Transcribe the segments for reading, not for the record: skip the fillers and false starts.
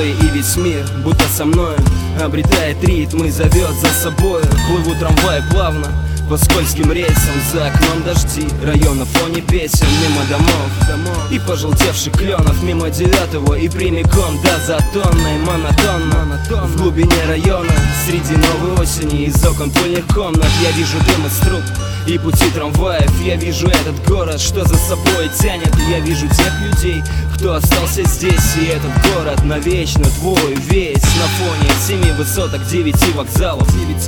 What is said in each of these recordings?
плей, и весь мир будто со мною обретает ритм и зовет за собой. Плывут трамваи плавно по скользким рельсам, за окном дожди, район на фоне песен, мимо домов и пожелтевших кленов, мимо 9-го и прямиком до Затонной. Монотонно в глубине района, среди новой осени, из окон пыльных комнат я вижу дым из труб и пути трамваев. Я вижу этот город, что за собой тянет. Я вижу тех людей, кто остался здесь. И этот город навечно твой весь. На фоне 7 высоток, 9 вокзалов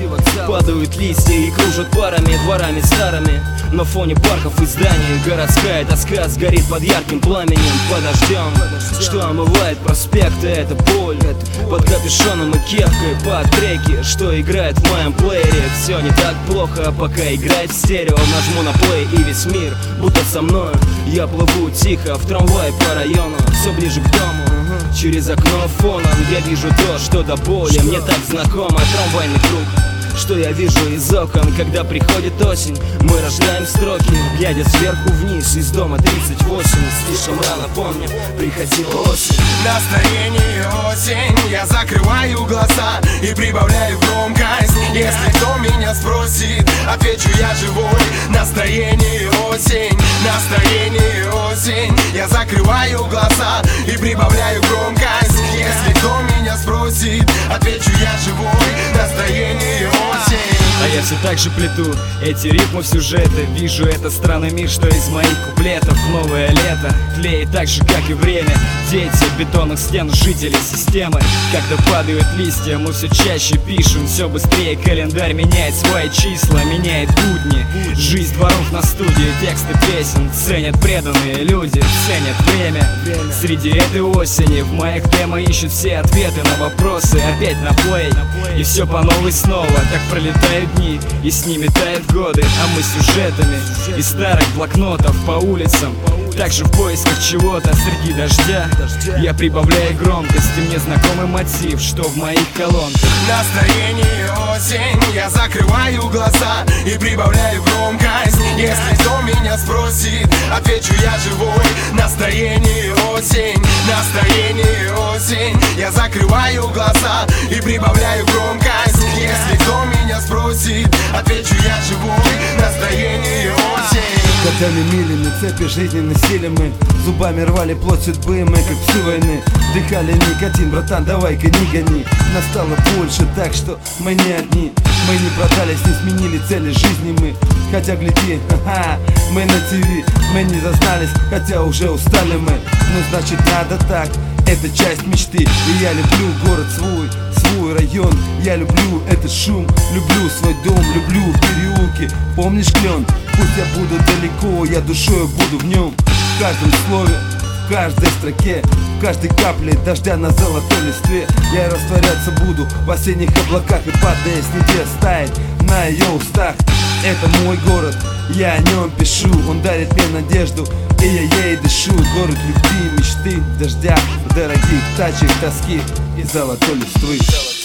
падают листья и кружат парами, дворами старыми. На фоне парков и зданий городская тоска сгорит под ярким пламенем, под дождем, что омывает проспекты. Это боль под капюшоном и кепкой, под треки, что играет в моем плеере. Все не так плохо, пока играет в стерео. Нажму на плей, и весь мир будто со мною. Я плыву тихо в трамвае по району, все ближе к дому. Через окно фоном я вижу то, что до боли мне так знакомо. Трамвайный круг, что я вижу из окон, когда приходит осень. Мы рождаем строки, глядя сверху вниз. Из дома 38, слишком рано помню, приходила осень. Настроение осень, я закрываю глаза и прибавляю громкость. Если кто меня спросит, отвечу я живой. Настроение осень, настроение осень, я закрываю глаза и прибавляю громкость. Если кто меня спросит, отвечу я живой. Настроение осень. А я все так же плету эти ритмы в сюжеты. Вижу этот странный мир, что из моих куплетов. Новое лето тлеет так же, как и время. Дети бетонных стен, жители системы. Когда падают листья, мы все чаще пишем. Все быстрее календарь меняет свои числа, меняет будни. Жизнь дворов на студии, тексты песен ценят преданные люди, ценят время. Среди этой осени в моих демо ищут все ответы на вопросы. Опять на плей, и все по новой снова. Так пролетают дни, и с ними тают годы. А мы сюжетами из старых блокнотов по улицам, также в поисках чего-то среди дождя. Я прибавляю громкость, и мне знакомый мотив, что в моих колонках. Настроение осень, я закрываю глаза и прибавляю громкость. Если кто меня спросит, отвечу я живой. Настроение осень, настроение осень, я закрываю глаза и прибавляю громкость. Если кто меня спросит, отвечу я живой. Настроение осень. Годами милями цепи жизни носили мы, зубами рвали плоть судьбы мы, как псы войны. Вдыхали никотин, братан, давай-ка не гони. Нас стало больше, так что мы не одни. Мы не продались, не сменили цели жизни мы. Хотя гляди, ха-ха, мы на ТВ. Мы не зазнались, хотя уже устали мы. Ну значит надо так, это часть мечты. И я люблю город свой район. Я люблю этот шум, люблю свой дом, люблю переулки. Помнишь клен? Пусть я буду далеко, я душою буду в нем. В каждом слове, в каждой строке, в каждой капле дождя на золотой листве. Я растворяться буду в осенних облаках и, падая с небес, тает на ее устах. Это мой город, я о нем пишу. Он дарит мне надежду, и я ей дышу. Город любви, мечты, дождя, дорогих тачек, тоски и золотой листвы.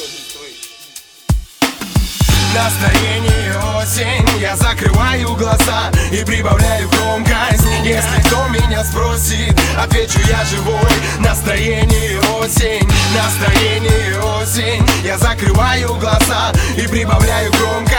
Настроение осень, я закрываю глаза и прибавляю громкость. Если кто меня спросит, отвечу я живой. Настроение осень, настроение осень, я закрываю глаза и прибавляю громкость.